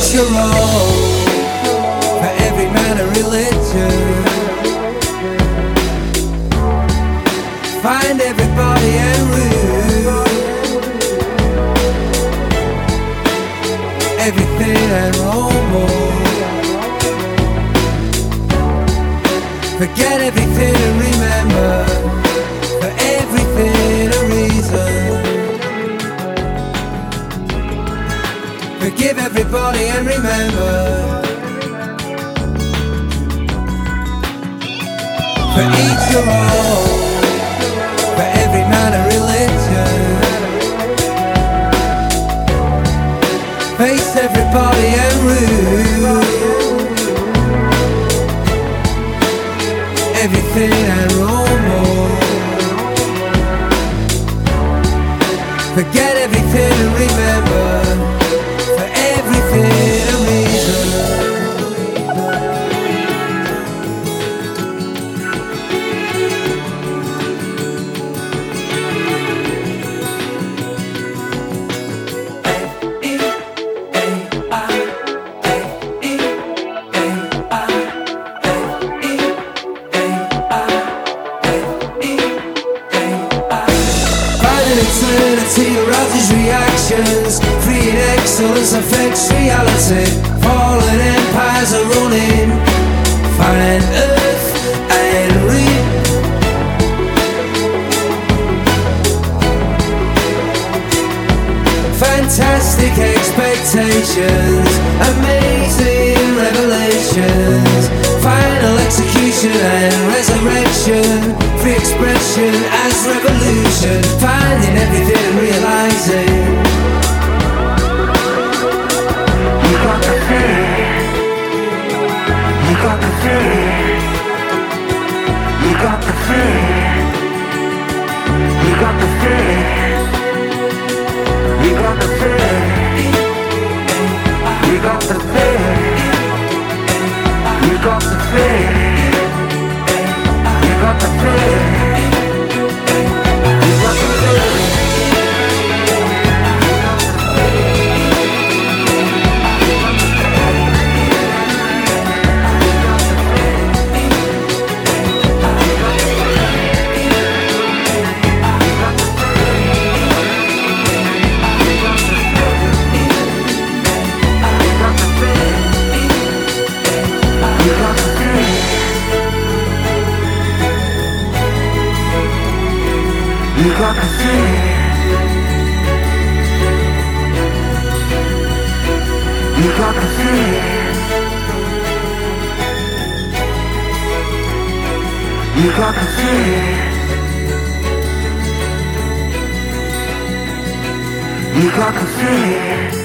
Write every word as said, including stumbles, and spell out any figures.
each your own, for every man a religion. Find everybody and root everything and more. Forget everything and remember, for everything a reason. Forgive everybody and remember, for each your own, for every man a religion. Face everybody and rule everything and more. Forget everything and remember, for everything a reason. Eternity arouses reactions, freeing excellence affects reality. Fallen empires are running, find earth and reap. Fantastic expectations, amazing revelations, final execution and resurrection, free expression as revolution, finding everything and realizing you got the fear, you got the fear, you got the fear, you got the fear, you got the fear, you got the fear, you got the fear, you got the fear. You got the fear, you got the fear, you got the fear, you got the fear.